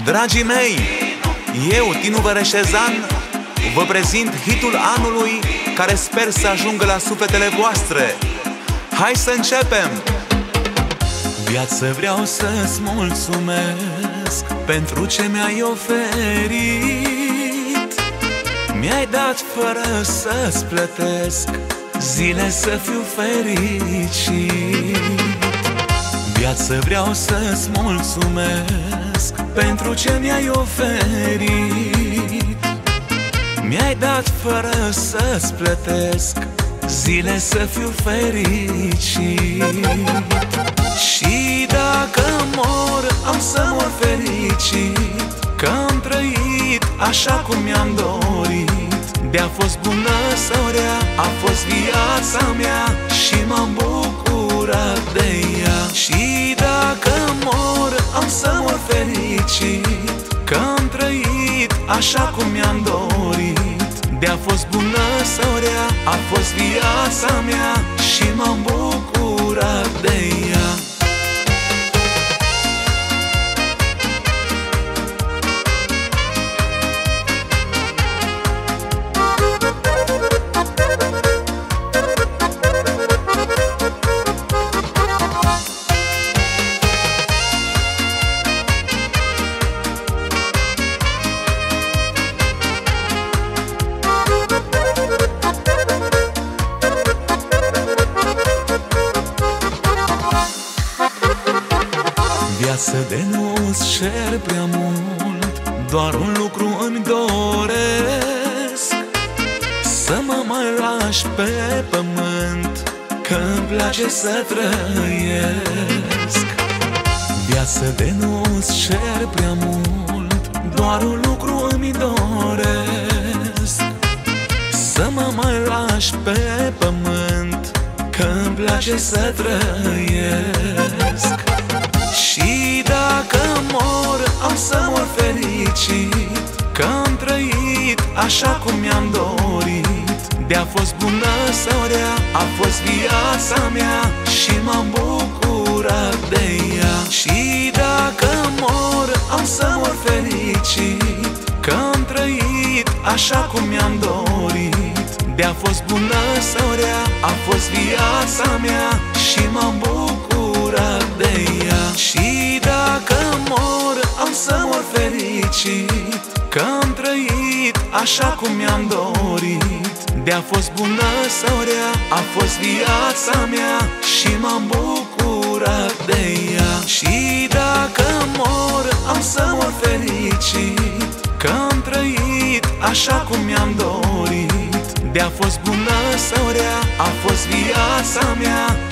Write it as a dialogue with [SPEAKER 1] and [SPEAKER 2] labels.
[SPEAKER 1] Dragii mei, eu, Tinu Vereșezan, vă prezint hitul anului care sper să ajungă la sufletele voastre. Hai să începem! Viață, vreau să-ți mulțumesc pentru ce mi-ai oferit. Mi-ai dat fără să-ți plătesc zile să fiu fericit. Viață, vreau să-ți mulțumesc pentru ce mi-ai oferit. Mi-ai dat fără să-ți plătesc zile să fiu fericit. Și dacă mor, am să mor fericit, că am trăit așa cum mi-am dorit. De-a fost bună sau rea, a fost viața mea și m-am bucurat de ea. Și dacă mor, am să mor fericit, că am trăit așa cum mi-am dorit. De-a fost bună sau rea, a fost viața mea și m-am bucurat de ea. Viață, de nu-ți cer prea mult, doar un lucru îmi doresc: să mă mai lași pe pământ, că-mi place să trăiesc. Viață, de nu-ți cer prea mult, doar un lucru îmi doresc: să mă mai lași pe pământ, că-mi place să trăiesc. Și dacă mor, am să mor fericit, că am trăit așa cum mi-am dorit. De-a fost bună sau rea, a fost viața mea și m-am bucurat de ea. Și dacă mor, am să mor fericit, că am trăit așa cum mi-am dorit. De-a fost bună sau rea, a fost viața mea și m-am bucurat de ea. Și dacă mor, am să mor fericit, că am trăit așa cum mi-am dorit. De-a fost bună sau rea, a fost viața mea și m-am bucurat de ea. Și dacă mor, am să mor fericit, că am trăit așa cum mi-am dorit. De-a fost bună sau rea, a fost viața mea